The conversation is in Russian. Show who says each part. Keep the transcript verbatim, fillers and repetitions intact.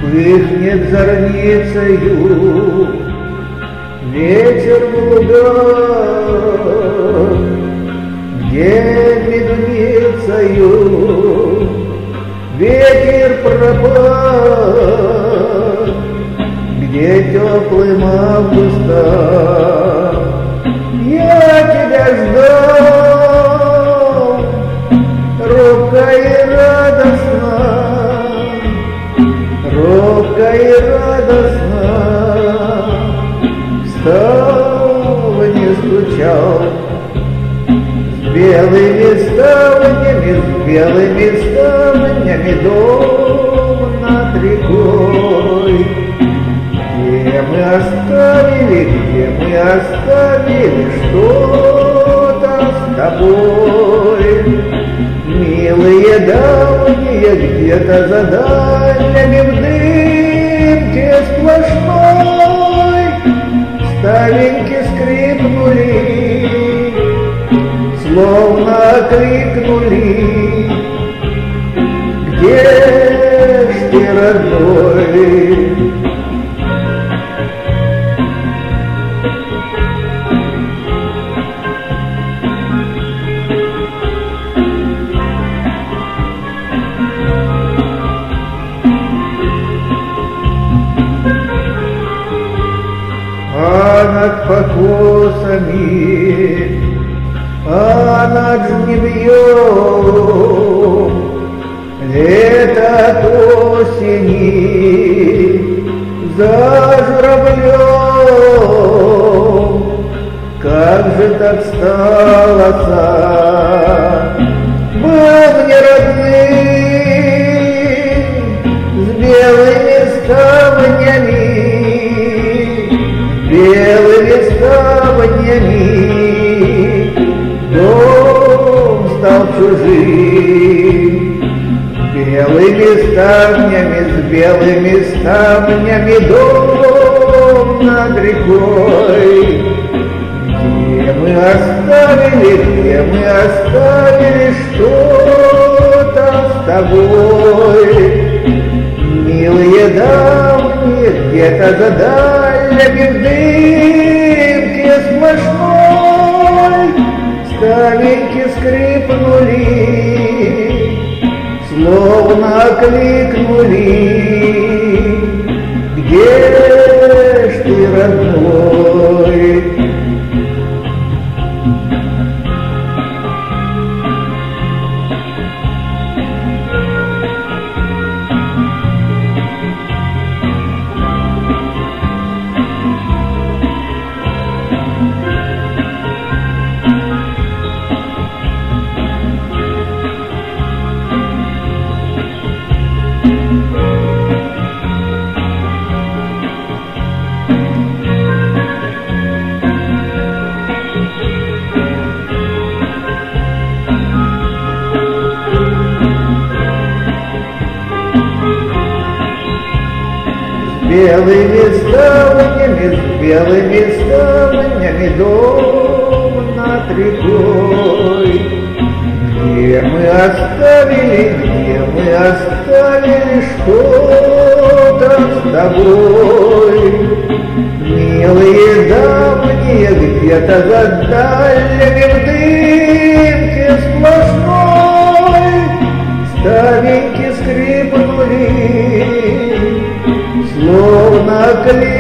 Speaker 1: Пыхнет зорницею ветер в лугах, где медуницею ветер пропал, где теплым августом я тебя ждал, робко и радостно, робко и радостно встал, не стучал, с белыми ставнями, с белыми ставнями дом над рекой. Где мы оставили, где мы оставили что-то с тобой, милые давние, где-то за дальними в дымке сплошной ставеньки скрипнули, словно крикнули: где ж ты, родной? А над покосами, а над жнивьем лето от осени за журавлем. Как же так стало-то, был мне родным, с белыми ставнями, белыми ставнями дом стал чужим, белыми ставнями, с белыми ставнями дом над рекой. Где мы оставили, где мы оставили что-то с тобой, милые давние, где-то за дальними в дымке сплошной ставеньки скрипнули, словно кликнули: где ж ты, родной? Белыми ставнями, с белыми ставнями дом над рекой. Где мы оставили, где мы оставили что-то с тобой, милые давние, где-то за дальними в дымке сплошной ставеньки скрипнули, словно клей.